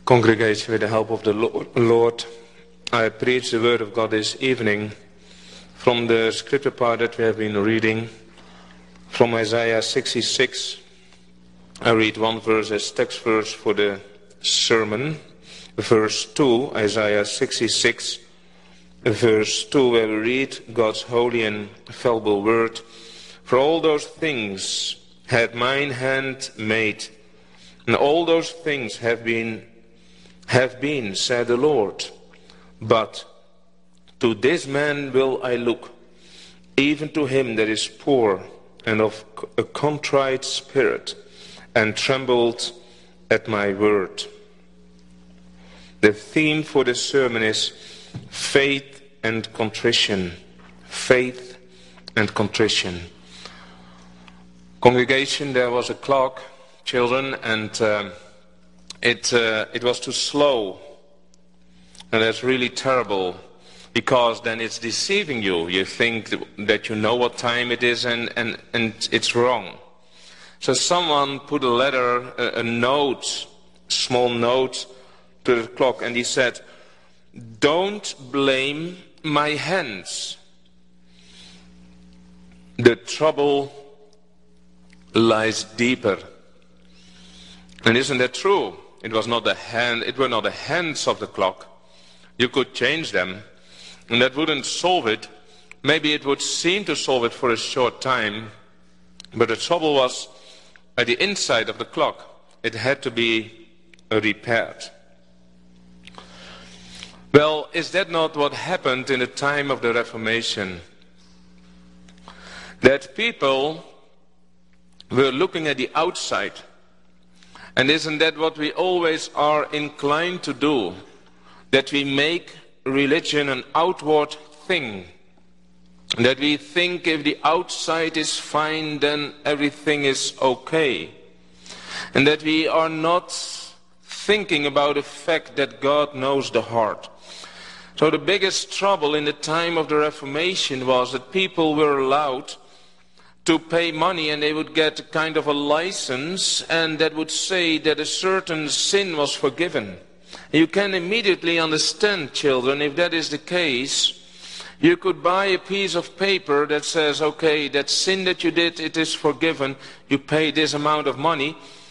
Congregation, with the help of the Lord, I preach the word of God this evening from the scripture part that we have been reading from Isaiah 66. I read one verse as text verse for the sermon. Verse 2, Isaiah 66, verse 2, where we read God's holy and fallible word. For all those things had mine hand made, and all those things have been, said the Lord. But to this man will I look, even to him that is poor and of a contrite spirit, and trembled at my word. The theme for this sermon is faith and contrition. Faith and contrition. Congregation, there was a clock, children, and it was too slow. And that's really terrible, because then it's deceiving you. You think that you know what time it is, and it's wrong. So someone put a letter, a note, small note to the clock, and he said, "Don't blame my hands. The trouble lies deeper." And isn't that true? It were not the hands of the clock. You could change them, and that wouldn't solve it. Maybe it would seem to solve it for a short time, but the trouble was at the inside of the clock. It had to be repaired. Well, is that not what happened in the time of the Reformation? That people were looking at the outside. And isn't that what we always are inclined to do? That we make religion an outward thing. That we think if the outside is fine, then everything is okay. And that we are not thinking about the fact that God knows the heart. So the biggest trouble in the time of the Reformation was that people were allowed to pay money, and they would get a kind of a license, and that would say that a certain sin was forgiven. You can immediately understand, children, if that is the case. You could buy a piece of paper that says, okay, that sin that you did, it is forgiven. You pay this amount of money.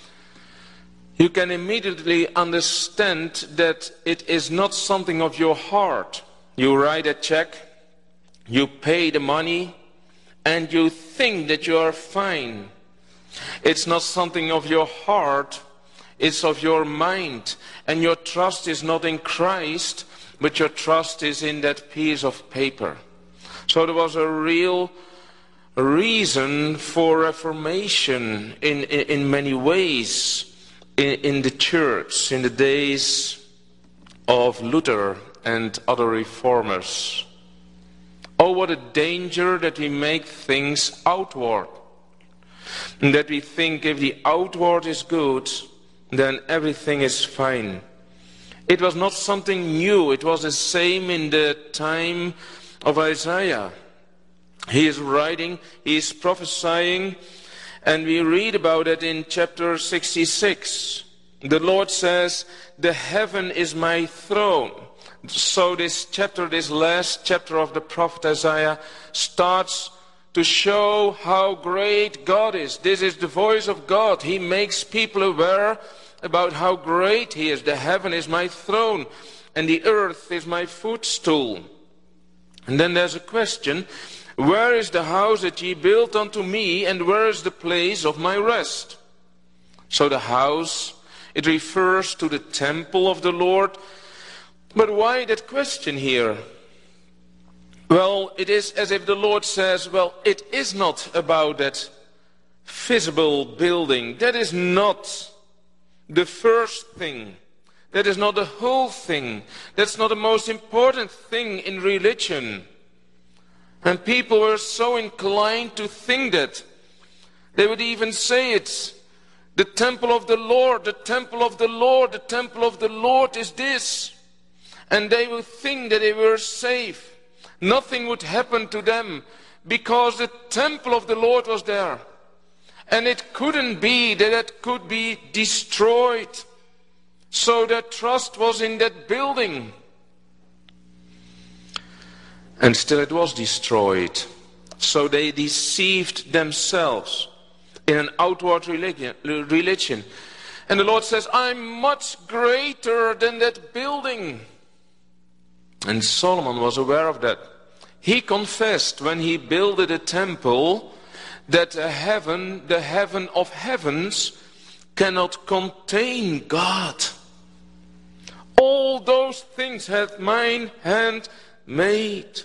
You can immediately understand that it is not something of your heart. You write a check, you pay the money, and you think that you are fine. It's not something of your heart, it's of your mind. And your trust is not in Christ, but your trust is in that piece of paper. So there was a real reason for reformation in many ways in the church in the days of Luther and other reformers. Oh, what a danger that we make things outward. And that we think if the outward is good, then everything is fine. It was not something new. It was the same in the time of Isaiah. He is writing, he is prophesying, and we read about it in chapter 66. The Lord says, "The heaven is my throne." So this last chapter of the prophet Isaiah starts to show how great God is. This is the voice of God. He makes people aware about how great He is. The heaven is my throne, and the earth is my footstool. And then there's a question, where is the house that ye built unto me, and where is the place of my rest? So the house, it refers to the temple of the Lord. But why that question here? Well, it is as if the Lord says, well, it is not about that visible building. That is not the first thing. That is not the whole thing. That's not the most important thing in religion. And people were so inclined to think that. They would even say it's the temple of the Lord, the temple of the Lord, the temple of the Lord is this. And they would think that they were safe. Nothing would happen to them because the temple of the Lord was there. And it couldn't be that it could be destroyed. So their trust was in that building. And still it was destroyed. So they deceived themselves in an outward religion. And the Lord says, I'm much greater than that building. And Solomon was aware of that. He confessed when he builded a temple that the heaven of heavens cannot contain God. All those things hath mine hand made.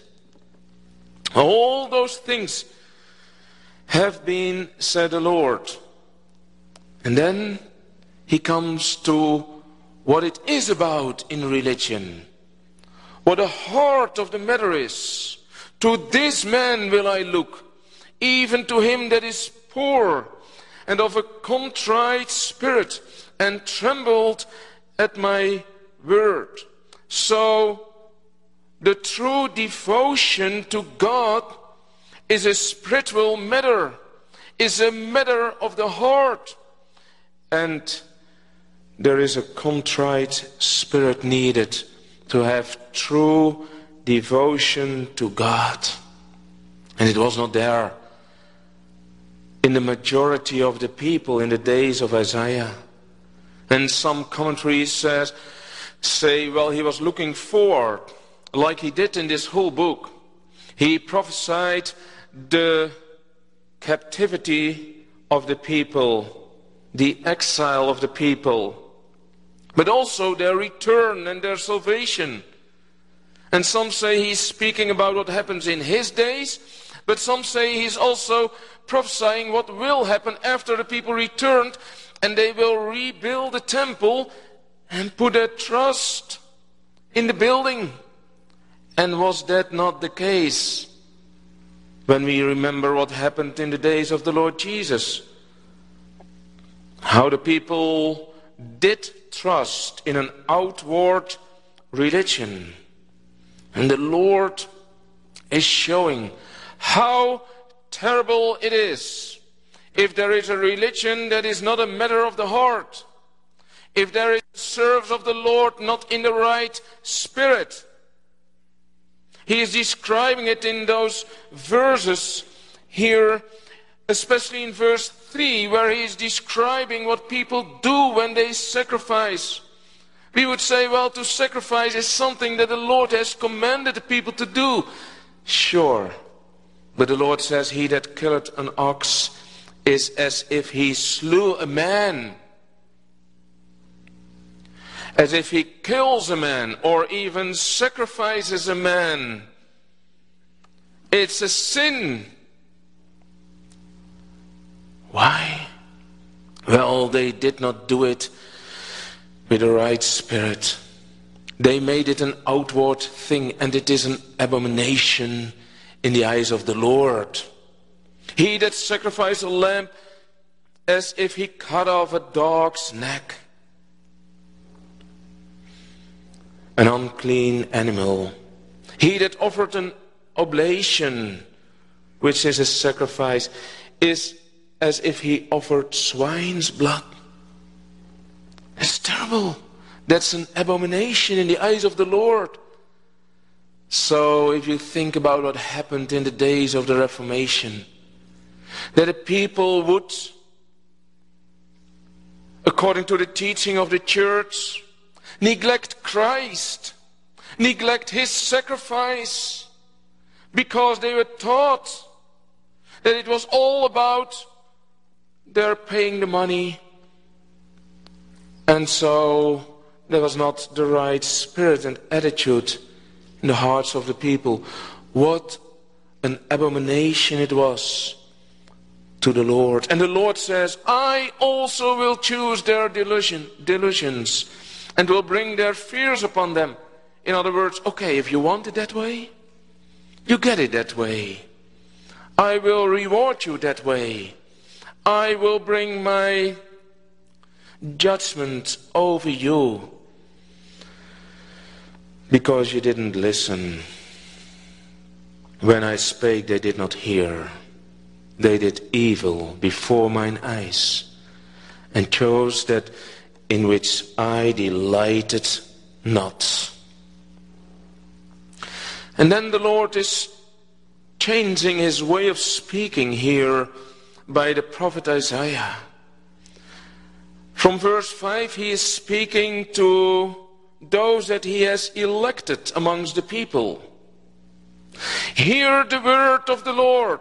All those things have been, said the Lord. And then he comes to what it is about in religion. What the heart of the matter is. To this man will I look, even to him that is poor and of a contrite spirit, and trembled at my word. So the true devotion to God is a spiritual matter, is a matter of the heart. And there is a contrite spirit needed to have true devotion to God. And it was not there in the majority of the people in the days of Isaiah. And some commentaries say, well, he was looking forward, like he did in this whole book. He prophesied the captivity of the people, the exile of the people, but also their return and their salvation. And some say he's speaking about what happens in his days, but some say he's also prophesying what will happen after the people returned and they will rebuild the temple and put their trust in the building. And was that not the case when we remember what happened in the days of the Lord Jesus? How the people did trust in an outward religion. And the Lord is showing how terrible it is if there is a religion that is not a matter of the heart. If there is service of the Lord not in the right spirit. He is describing it in those verses here, especially in verse 3, where he is describing what people do when they sacrifice. We would say, well, to sacrifice is something that the Lord has commanded the people to do. Sure. But the Lord says, he that killeth an ox is as if he slew a man. As if he kills a man or even sacrifices a man. It's a sin. Why? Well, they did not do it with the right spirit. They made it an outward thing, and it is an abomination in the eyes of the Lord. He that sacrificed a lamb as if he cut off a dog's neck. An unclean animal. He that offered an oblation, which is a sacrifice, is as if he offered swine's blood. That's terrible. That's an abomination in the eyes of the Lord. So if you think about what happened in the days of the Reformation, that the people would, according to the teaching of the church, neglect Christ, neglect his sacrifice, because they were taught that it was all about their paying the money. And so there was not the right spirit and attitude in the hearts of the people. What an abomination it was to the Lord. And the Lord says, I also will choose their delusions and will bring their fears upon them. In other words, okay, if you want it that way, you get it that way. I will reward you that way. I will bring my judgment over you because you didn't listen. When I spake, they did not hear. They did evil before mine eyes, and chose that in which I delighted not. And then the Lord is changing his way of speaking here by the prophet Isaiah. From verse 5 he is speaking to those that he has elected amongst the people. Hear the word of the Lord.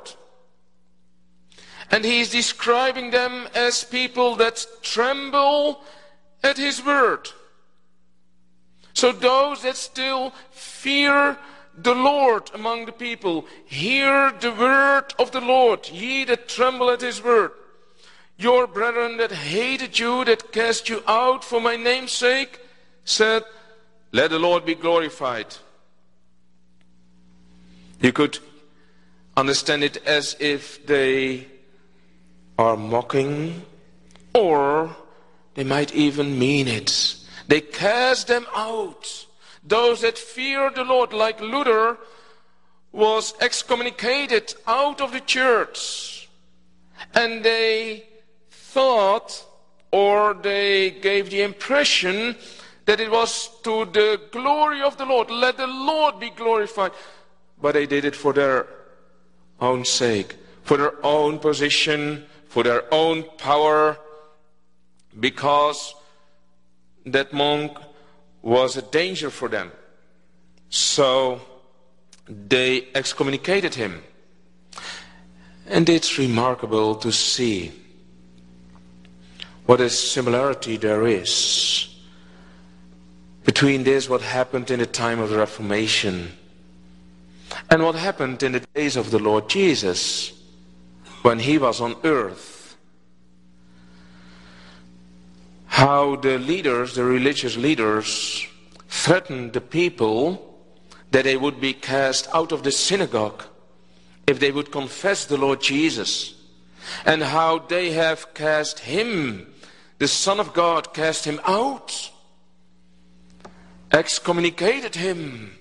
And he is describing them as people that tremble at his word. So those that still fear the Lord among the people, hear the word of the Lord, ye that tremble at his word. Your brethren that hated you, that cast you out for my name's sake, said, let the Lord be glorified. You could understand it as if they are mocking, or they might even mean it. They cast them out. Those that fear the Lord, like Luther, was excommunicated out of the church. And they thought, or they gave the impression, that it was to the glory of the Lord. Let the Lord be glorified. But they did it for their own sake, for their own position, for their own power, because that monk was a danger for them. So they excommunicated him. And it's remarkable to see what a similarity there is between this, what happened in the time of the Reformation, and what happened in the days of the Lord Jesus when he was on earth. How the leaders, the religious leaders, threatened the people that they would be cast out of the synagogue if they would confess the Lord Jesus. And how they have cast him, the Son of God, cast him out, excommunicated him,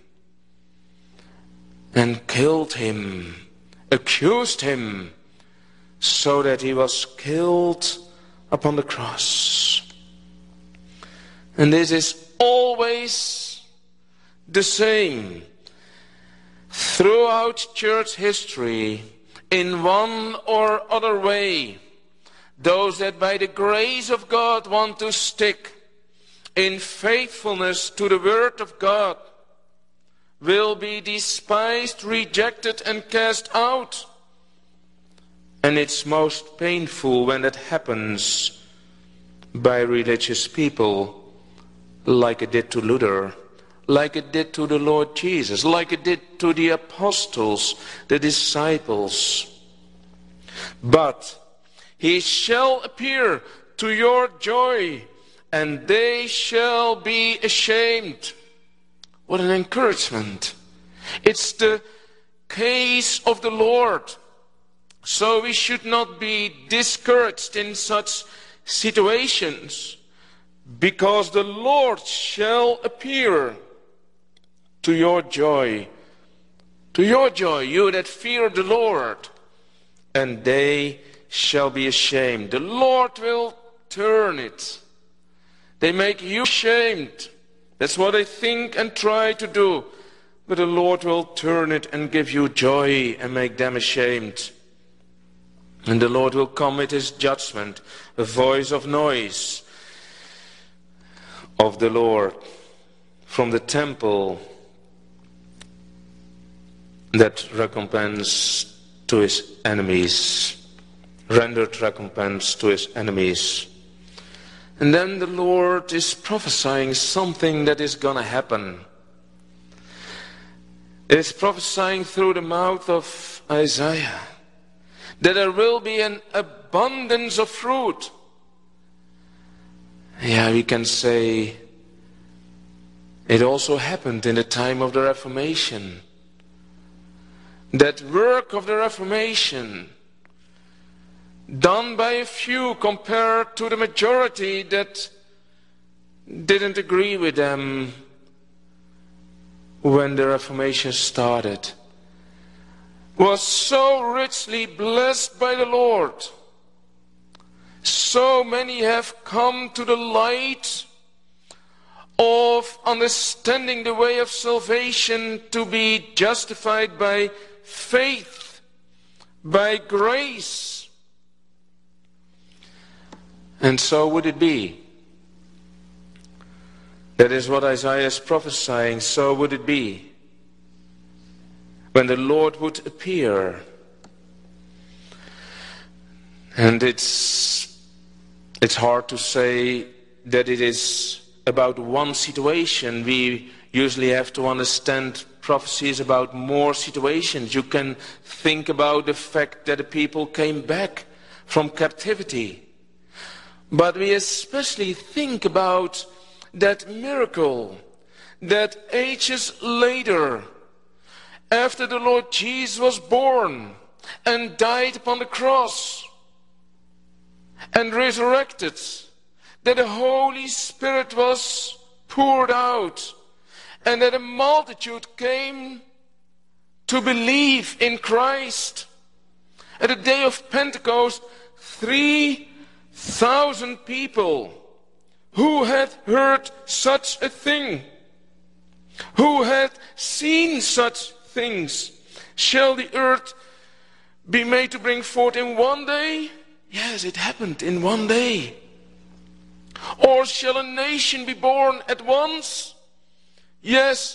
and killed him, accused him, so that he was killed upon the cross. And this is always the same throughout church history, in one or other way. Those that by the grace of God want to stick in faithfulness to the word of God will be despised, rejected, and cast out. And it's most painful when that happens by religious people, like it did to Luther, like it did to the Lord Jesus, like it did to the apostles, the disciples. But he shall appear to your joy, and they shall be ashamed. What an encouragement. It's the case of the Lord. So we should not be discouraged in such situations, because the Lord shall appear to your joy. To your joy, you that fear the Lord, and they shall be ashamed. The Lord will turn it. They make you ashamed. That's what they think and try to do. But the Lord will turn it and give you joy and make them ashamed. And the Lord will come with his judgment, a voice of noise of the Lord from the temple, that recompense to his enemies, rendered recompense to his enemies. And then the Lord is prophesying something that is going to happen. It is prophesying through the mouth of Isaiah that there will be an abundance of fruit. Yeah, we can say it also happened in the time of the Reformation. That work of the Reformation, done by a few compared to the majority that didn't agree with them when the Reformation started, was so richly blessed by the Lord, So many have come to the light of understanding the way of salvation to be justified by faith, by grace. And so would it be. That is what Isaiah is prophesying. So would it be when the Lord would appear. And it's hard to say that it is about one situation. We usually have to understand prophecies about more situations. You can think about the fact that the people came back from captivity. But we especially think about that miracle that ages later, after the Lord Jesus was born and died upon the cross and resurrected, that the Holy Spirit was poured out and that a multitude came to believe in Christ. At the day of Pentecost, 3,000 people who had heard such a thing, who had seen such things. Shall the earth be made to bring forth in one day? Yes, it happened in one day. Or shall a nation be born at once? Yes,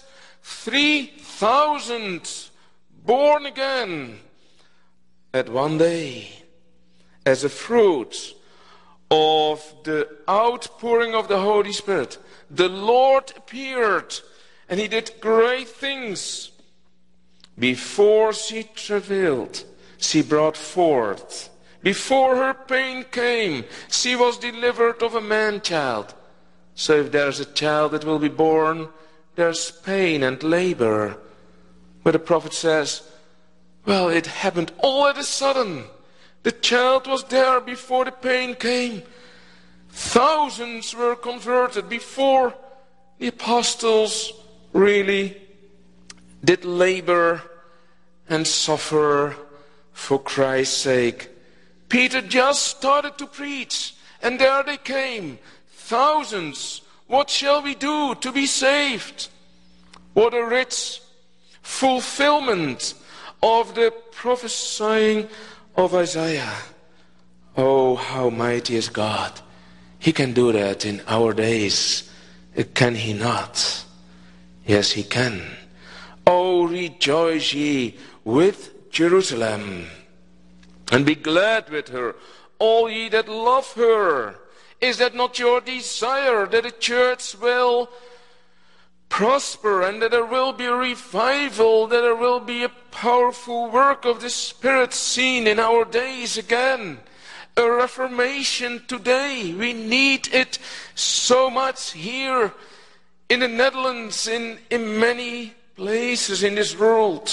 3,000 born again at one day as a fruit of the outpouring of the Holy Spirit. The Lord appeared and he did great things. Before she travailed, she brought forth. Before her pain came, she was delivered of a man-child. So if there's a child that will be born, there's pain and labor. But the prophet says, well, it happened all at a sudden. The child was there before the pain came. Thousands were converted before the apostles really did labor and suffer for Christ's sake. Peter just started to preach, and there they came. Thousands. What shall we do to be saved? What a rich fulfillment of the prophesying of Isaiah. Oh, how mighty is God. He can do that in our days. Can he not? Yes, he can. Oh, rejoice ye with Jerusalem, and be glad with her, all ye that love her. Is that not your desire, that the church will prosper and that there will be a revival, that there will be a powerful work of the Spirit seen in our days again? A reformation today. We need it so much here in the Netherlands, in many places in this world.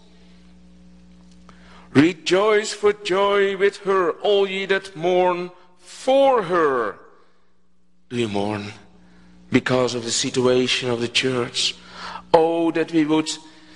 Rejoice for joy with her, all ye that mourn for her. Do you mourn because of the situation of the church? Oh, that we would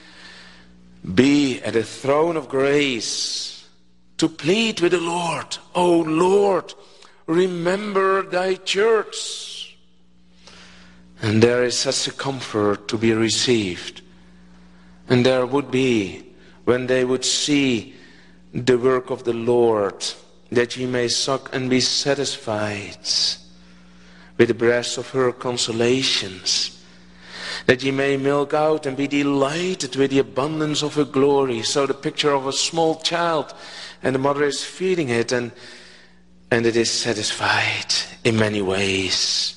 be at the throne of grace to plead with the Lord. Oh Lord, remember thy church. And there is such a comfort to be received. And there would be, when they would see the work of the Lord, that ye may suck and be satisfied with the breast of her consolations, that ye may milk out and be delighted with the abundance of her glory. So the picture of a small child, and the mother is feeding it, and it is satisfied in many ways.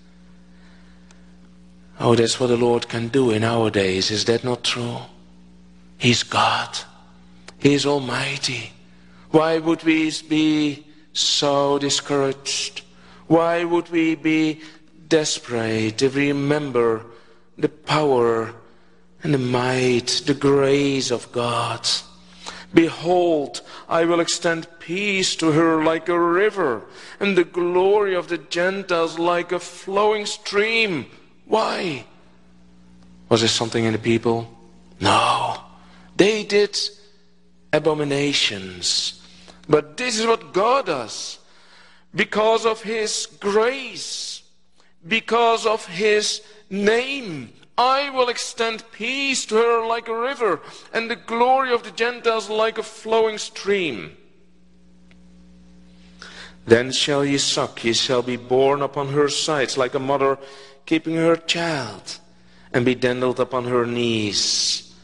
Oh, that's what the Lord can do in our days. Is that not true? He's God. He is almighty. Why would we be so discouraged? Why would we be desperate if we remember the power and the might, the grace of God? Behold, I will extend peace to her like a river, and the glory of the Gentiles like a flowing stream. Why? Was there something in the people? No. They did abominations. But this is what God does. because of his grace, because of his name. I will extend peace to her like a river, and the glory of the Gentiles like a flowing stream. Then shall ye suck, ye shall be borne upon her sides, like a mother keeping her child, and be dandled upon her knees,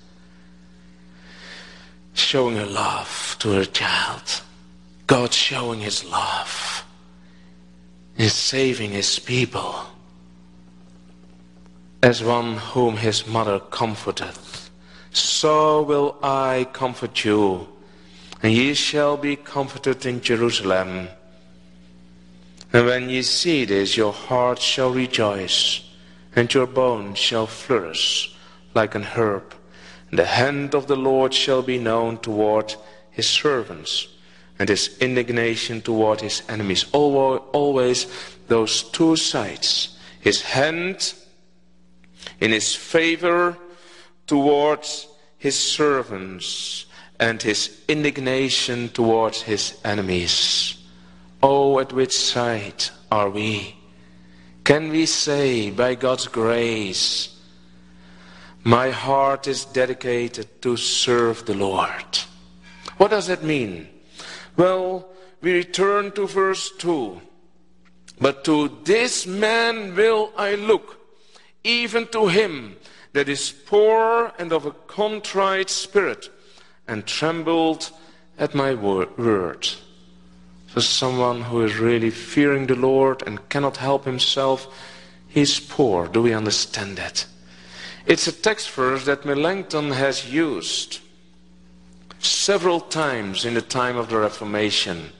showing her love to her child. God showing his love in saving his people, as one whom his mother comforteth. So will I comfort you, and ye shall be comforted in Jerusalem. And when ye see this, your heart shall rejoice, and your bones shall flourish like an herb. And the hand of the Lord shall be known toward his servants, and his indignation toward his enemies. Always those two sides. His hand in his favor towards his servants, and his indignation towards his enemies. Oh, at which side are we? Can we say, by God's grace, my heart is dedicated to serve the Lord? What does that mean? Well, we return to verse 2. But to this man will I look, even to him that is poor and of a contrite spirit, and trembled at my word. For someone who is really fearing the Lord and cannot help himself, he's poor. Do we understand that? It's a text verse that Melanchthon has used several times in the time of the Reformation.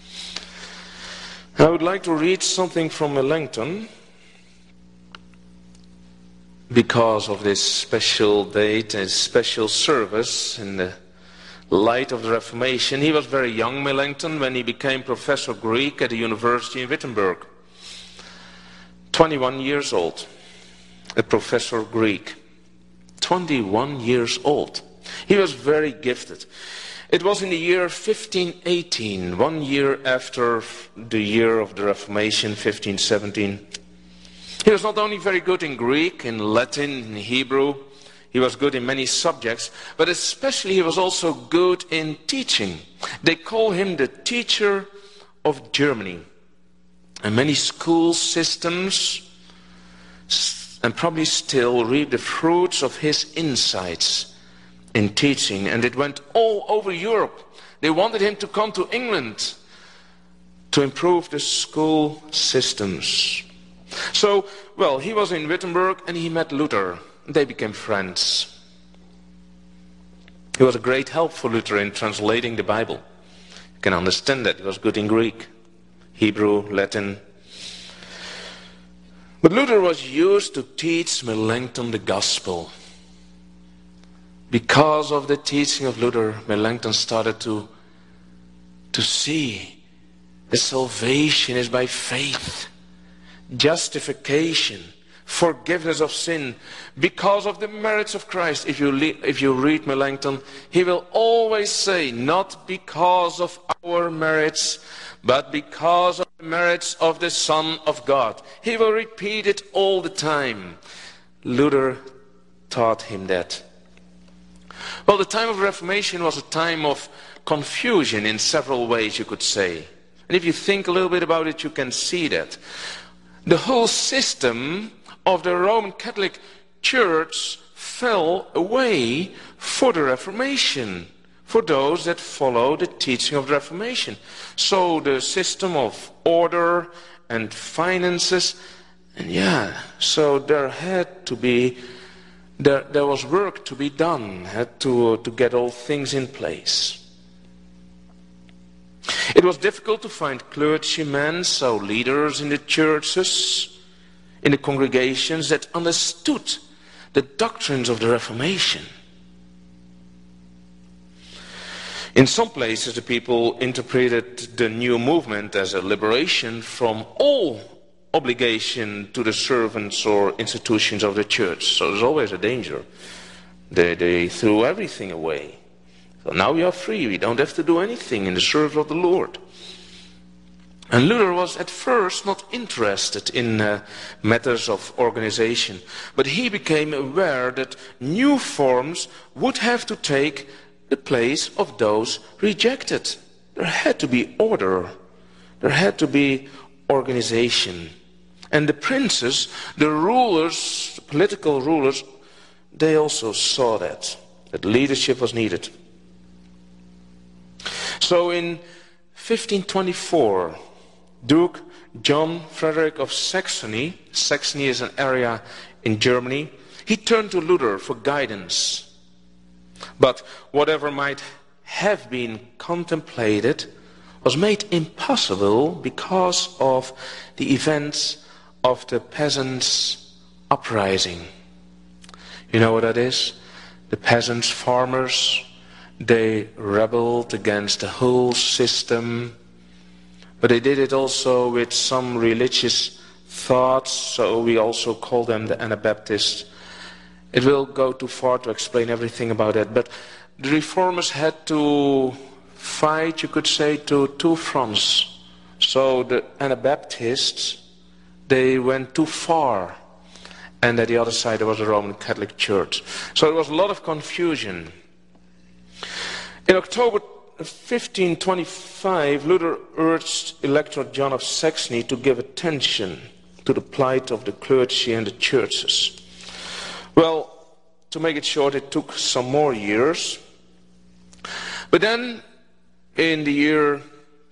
I would like to read something from Melanchthon because of this special date and special service in the light of the Reformation. He was very young, Melanchthon, when he became professor of Greek at the university in Wittenberg. 21 years old, a professor of Greek. 21 years old. He was very gifted. It was in the year 1518, 1 year after the year of the Reformation, 1517. He was not only very good in Greek, in Latin, in Hebrew. He was good in many subjects, but especially he was also good in teaching. They call him the teacher of Germany. And many school systems, and probably still, reap the fruits of his insights in teaching. And it went all over Europe. They wanted him to come to England to improve the school systems. So, well, he was in Wittenberg and he met Luther. They became friends. He was a great help for Luther in translating the Bible. You can understand that. He was good in Greek, Hebrew, Latin. But Luther was used to teach Melanchthon the gospel. Because of the teaching of Luther, Melanchthon started to see that salvation is by faith, justification, forgiveness of sin, because of the merits of Christ. If you read Melanchthon, he will always say, not because of our merits, but because of the merits of the Son of God. He will repeat it all the time. Luther taught him that. Well, the time of the Reformation was a time of confusion in several ways, you could say. And if you think a little bit about it, you can see that. The whole system of the Roman Catholic Church fell away for the Reformation, for those that follow the teaching of the Reformation. So the system of order and finances, and so there had to be, there was work to be done, had to get all things in place. It was difficult to find clergymen, so leaders in the churches, in the congregations that understood the doctrines of the Reformation. In some places, the people interpreted the new movement as a liberation from all obligation to the servants or institutions of the church. So there's always a danger. They threw everything away. So now we are free. We don't have to do anything in the service of the Lord. And Luther was at first not interested in matters of organization, but he became aware that new forms would have to take the place of those rejected. There had to be order. There had to be organization. And the princes, the rulers, the political rulers, they also saw that leadership was needed. So in 1524, Duke John Frederick of Saxony, Saxony is an area in Germany, he turned to Luther for guidance. But whatever might have been contemplated was made impossible because of the events of the peasants' uprising. You know what that is? The peasants, farmers, they rebelled against the whole system, but they did it also with some religious thoughts, so we also call them the Anabaptists. It will go too far to explain everything about that, but the reformers had to fight, you could say, to two fronts. So the Anabaptists, they went too far, and at the other side there was the Roman Catholic Church. So there was a lot of confusion. In October 1525, Luther urged Elector John of Saxony to give attention to the plight of the clergy and the churches. Well, to make it short, it took some more years. But then, in the year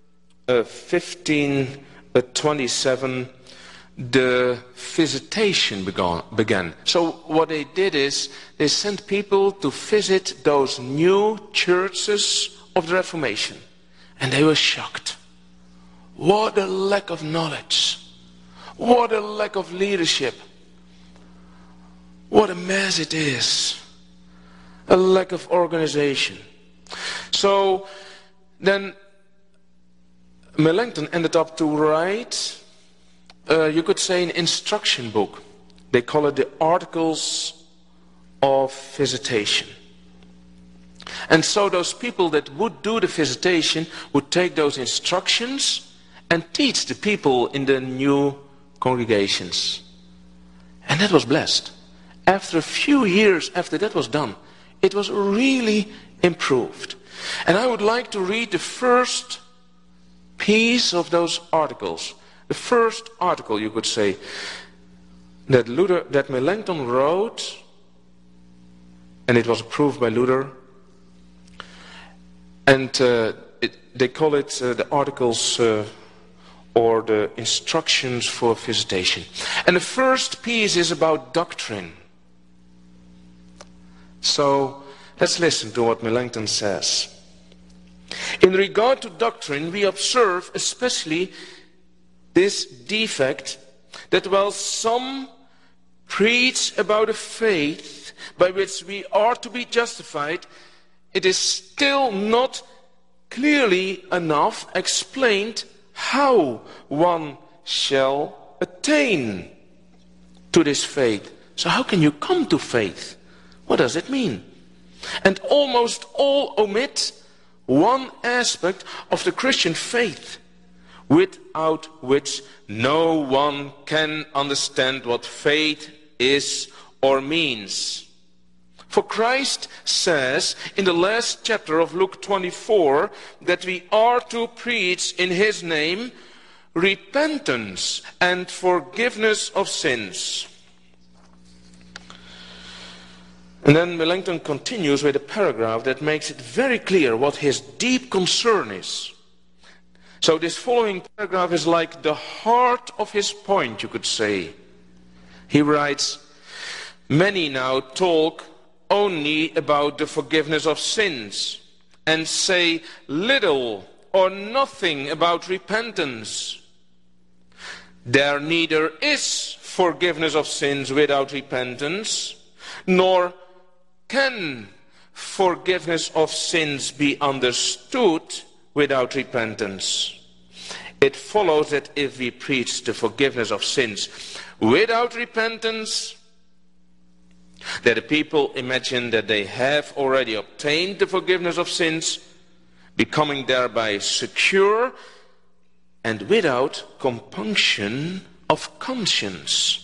1527, the visitation began. So what they did is, they sent people to visit those new churches of the Reformation. And they were shocked. What a lack of knowledge. What a lack of leadership. What a mess it is. A lack of organization. So then Melanchthon ended up to write, you could say, an instruction book. They call it the Articles of Visitation. And so those people that would do the visitation would take those instructions and teach the people in the new congregations. And that was blessed. After a few years after that was done, it was really improved. And I would like to read the first piece of those articles. The first article, you could say, that Melanchthon wrote, and it was approved by Luther. And they call it the Articles or the Instructions for Visitation. And the first piece is about doctrine. So let's listen to what Melanchthon says. In regard to doctrine, we observe especially this defect, that while some preach about a faith by which we are to be justified, it is still not clearly enough explained how one shall attain to this faith. So how can you come to faith? What does it mean? And almost all omit one aspect of the Christian faith, without which no one can understand what faith is or means. For Christ says in the last chapter of Luke 24 that we are to preach in His name repentance and forgiveness of sins. And then Melanchthon continues with a paragraph that makes it very clear what his deep concern is. So this following paragraph is like the heart of his point, you could say. He writes, "Many now talk only about the forgiveness of sins and say little or nothing about repentance. There neither is forgiveness of sins without repentance, nor can forgiveness of sins be understood without repentance. It follows that if we preach the forgiveness of sins without repentance, that the people imagine that they have already obtained the forgiveness of sins, becoming thereby secure and without compunction of conscience.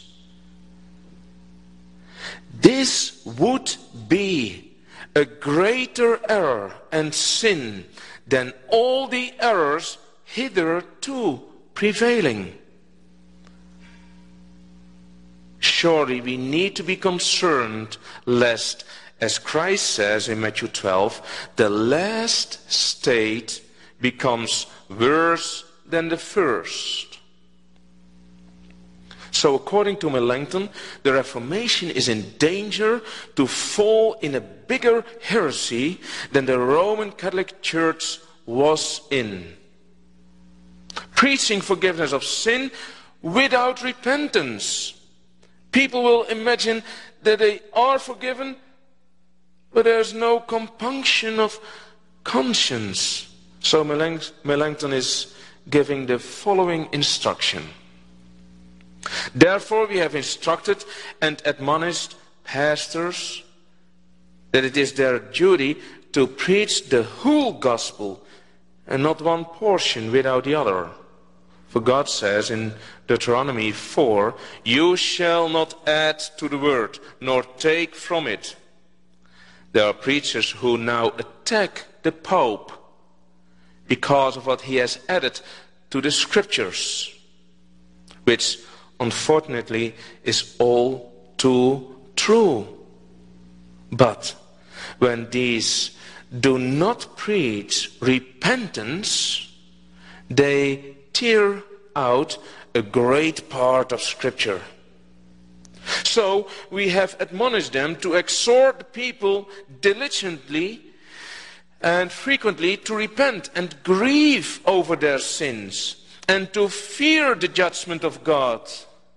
This would be a greater error and sin than all the errors hitherto prevailing. Surely we need to be concerned lest, as Christ says in Matthew 12, the last state becomes worse than the first. So according to Melanchthon, the Reformation is in danger to fall in a bigger heresy than the Roman Catholic Church was in. Preaching forgiveness of sin without repentance. People will imagine that they are forgiven, but there's no compunction of conscience. So Melanchthon is giving the following instruction. Therefore we have instructed and admonished pastors that it is their duty to preach the whole gospel and not one portion without the other. For God says in Deuteronomy 4, "You shall not add to the word, nor take from it." There are preachers who now attack the Pope because of what he has added to the scriptures, which unfortunately is all too true. But when these do not preach repentance, they tear out a great part of Scripture. So we have admonished them to exhort the people diligently and frequently to repent and grieve over their sins and to fear the judgment of God.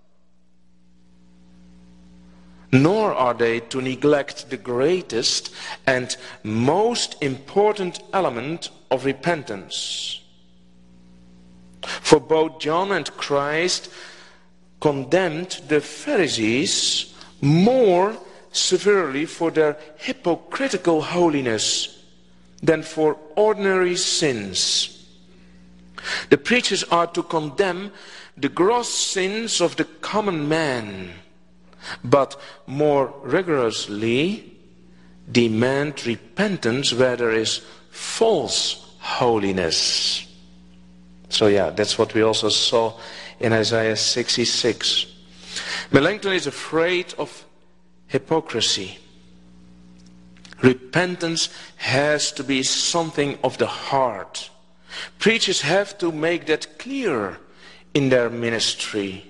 Nor are they to neglect the greatest and most important element of repentance. For both John and Christ condemned the Pharisees more severely for their hypocritical holiness than for ordinary sins. The preachers are to condemn the gross sins of the common man, but more rigorously demand repentance where there is false holiness. So that's what we also saw in Isaiah 66. Melanchthon is afraid of hypocrisy. Repentance has to be something of the heart. Preachers have to make that clear in their ministry.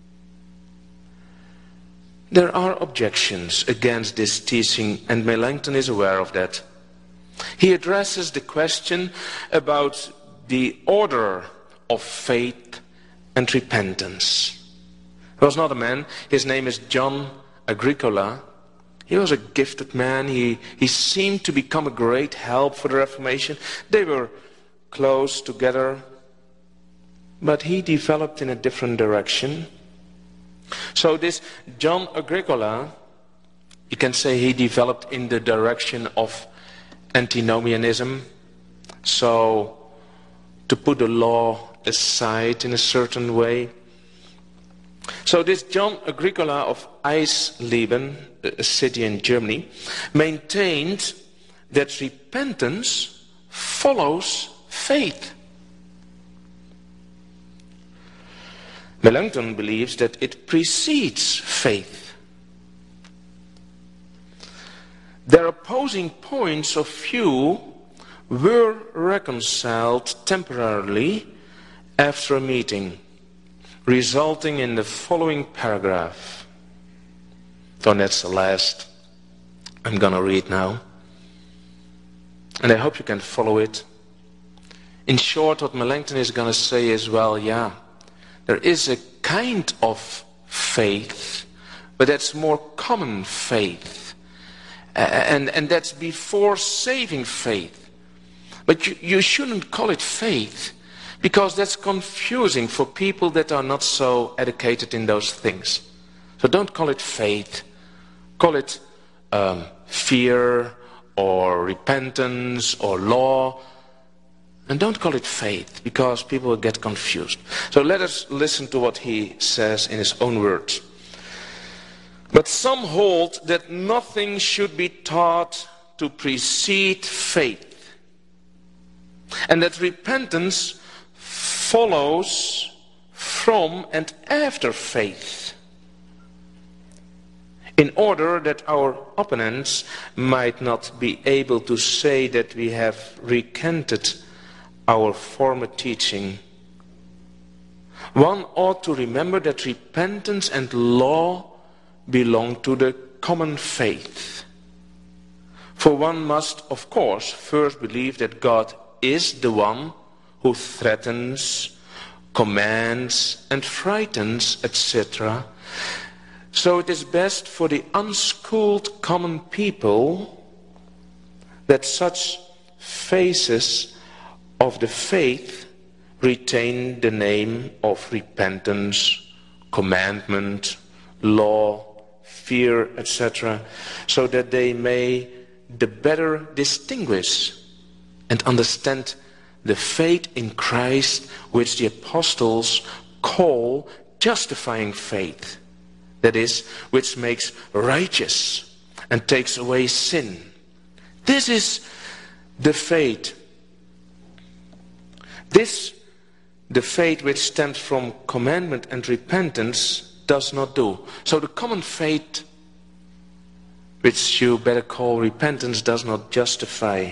There are objections against this teaching, and Melanchthon is aware of that. He addresses the question about the order of faith and repentance. There was not a man, his name is John Agricola. He was a gifted man. He seemed to become a great help for the Reformation. They were close together, but he developed in a different direction. So this John Agricola, you can say he developed in the direction of antinomianism. So to put the law aside in a certain way. So this John Agricola of Eisleben, a city in Germany, maintained that repentance follows faith. Melanchthon believes that it precedes faith. Their opposing points of view were reconciled temporarily after a meeting, resulting in the following paragraph. So that's the last I'm going to read now. And I hope you can follow it. In short, what Melanchthon is going to say is, there is a kind of faith, but that's more common faith. And that's before saving faith. But you shouldn't call it faith, because that's confusing for people that are not so educated in those things. So don't call it faith. Call it fear or repentance or law. And don't call it faith, because people will get confused. So let us listen to what he says in his own words. But some hold that nothing should be taught to precede faith, and that repentance follows from and after faith, in order that our opponents might not be able to say that we have recanted our former teaching. One ought to remember that repentance and law belong to the common faith. For one must, of course, first believe that God is the one who threatens, commands, and frightens, etc. So it is best for the unschooled common people that such phases of the faith retain the name of repentance, commandment, law, fear, etc., so that they may the better distinguish and understand the faith in Christ which the apostles call justifying faith, that is, which makes righteous and takes away sin. This is the faith. The faith which stems from commandment and repentance does not do. So the common faith, which you better call repentance, does not justify.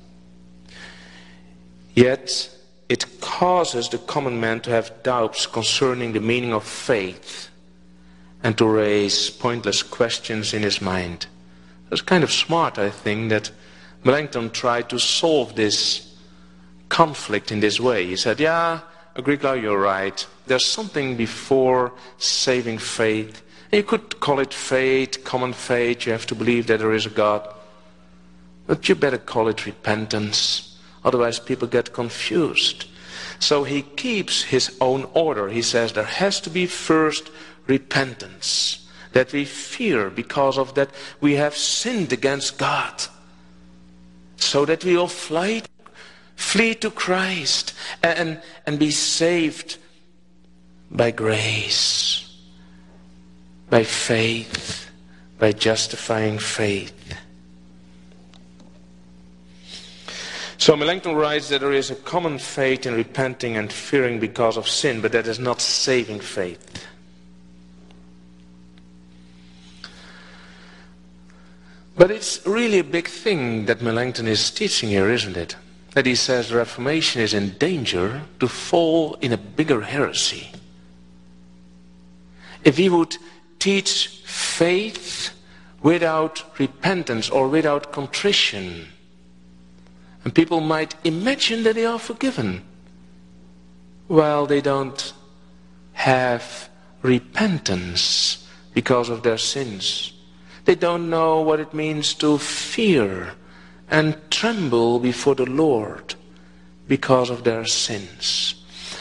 Yet it causes the common man to have doubts concerning the meaning of faith and to raise pointless questions in his mind. It's kind of smart, I think, that Melanchthon tried to solve this conflict in this way. He said, yeah, Agricola, you're right. There's something before saving faith. You could call it faith, common faith. You have to believe that there is a God. But you better call it repentance. Otherwise people get confused. So he keeps his own order. He says there has to be first repentance. That we fear because of that we have sinned against God. So that we will flee to Christ and be saved by grace, by faith, by justifying faith. So Melanchthon writes that there is a common faith in repenting and fearing because of sin, but that is not saving faith. But it's really a big thing that Melanchthon is teaching here, isn't it? That he says the Reformation is in danger to fall in a bigger heresy. If he would teach faith without repentance or without contrition, and people might imagine that they are forgiven, while they don't have repentance because of their sins. They don't know what it means to fear and tremble before the Lord because of their sins.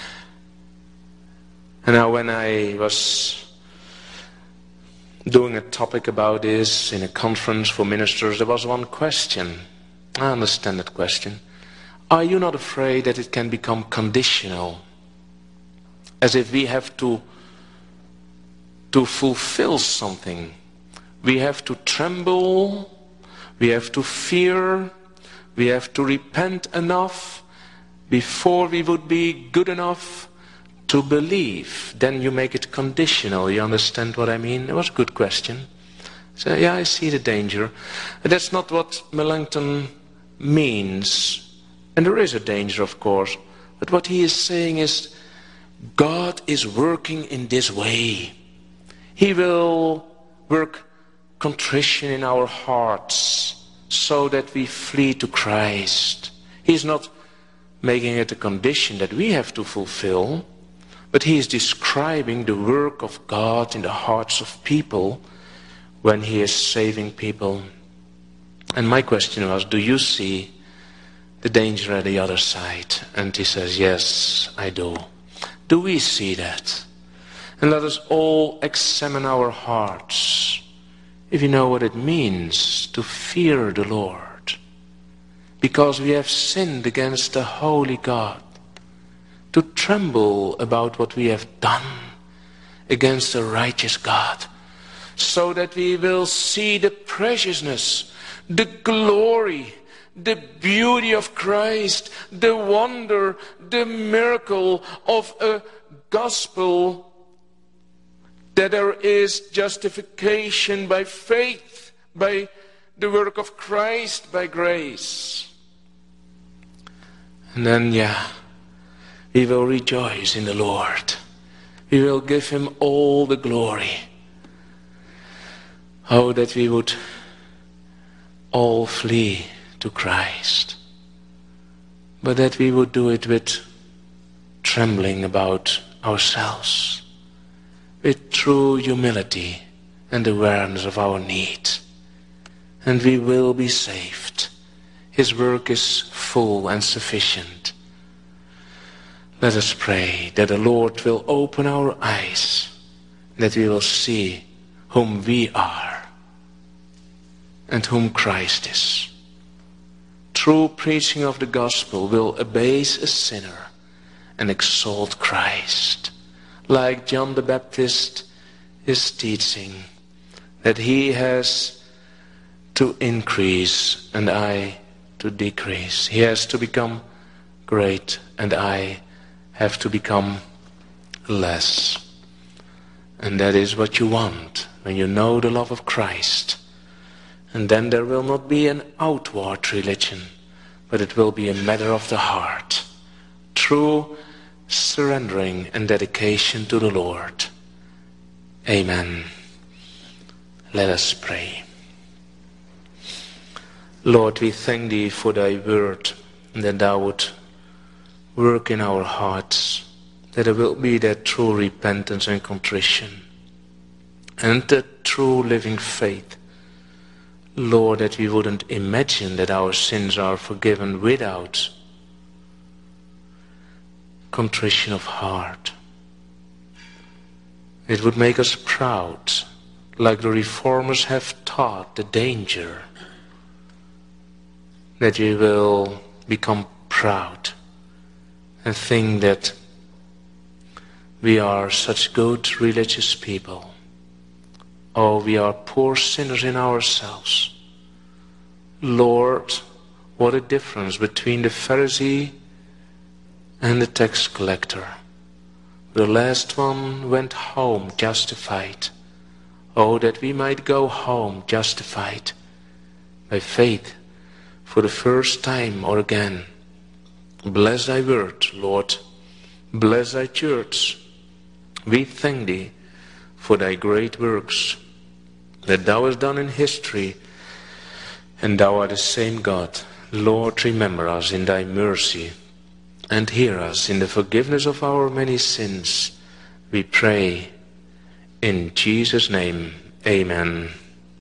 And now when I was doing a topic about this in a conference for ministers, there was one question. I understand that question. Are you not afraid that it can become conditional? As if we have to fulfill something. We have to tremble, we have to fear, we have to repent enough before we would be good enough to believe. Then you make it conditional. You understand what I mean? It was a good question. So yeah, I see the danger. That's not what Melanchthon means. And there is a danger, of course. But what he is saying is, God is working in this way. He will work contrition in our hearts so that we flee to Christ. He's not making it a condition that we have to fulfill, but he is describing the work of God in the hearts of people when he is saving people. And my question was, do you see the danger at the other side? And he says, yes, I do. Do we see that? And let us all examine our hearts, if you know what it means to fear the Lord. because we have sinned against the holy God, to tremble about what we have done against the righteous God, so that we will see the preciousness, the glory, the beauty of Christ, the wonder, the miracle of a gospel, that there is justification by faith, by the work of Christ, by grace. And then, we will rejoice in the Lord. We will give him all the glory. Oh, that we would all flee to Christ, but that we would do it with trembling about ourselves, with true humility and awareness of our need. And we will be saved. His work is full and sufficient. Let us pray that the Lord will open our eyes, that we will see whom we are and whom Christ is. True preaching of the gospel will abase a sinner and exalt Christ, like John the Baptist is teaching, that he has to increase and I to decrease. He has to become great and I have to become less. And that is what you want when you know the love of Christ. And then there will not be an outward religion, but it will be a matter of the heart. True surrendering and dedication to the Lord. Amen. Let us pray. Lord, we thank thee for thy word, that thou would work in our hearts, that there will be that true repentance and contrition, and that true living faith. Lord, that we wouldn't imagine that our sins are forgiven without contrition of heart. It would make us proud, like the reformers have taught the danger, that we will become proud and think that we are such good religious people. Oh, we are poor sinners in ourselves. Lord, what a difference between the Pharisee and the tax collector. The last one went home justified. Oh, that we might go home justified by faith for the first time or again. Bless thy word, Lord. Bless thy church. We thank thee for thy great works that thou hast done in history, and thou art the same God. Lord, remember us in thy mercy and hear us in the forgiveness of our many sins. We pray in Jesus' name. Amen.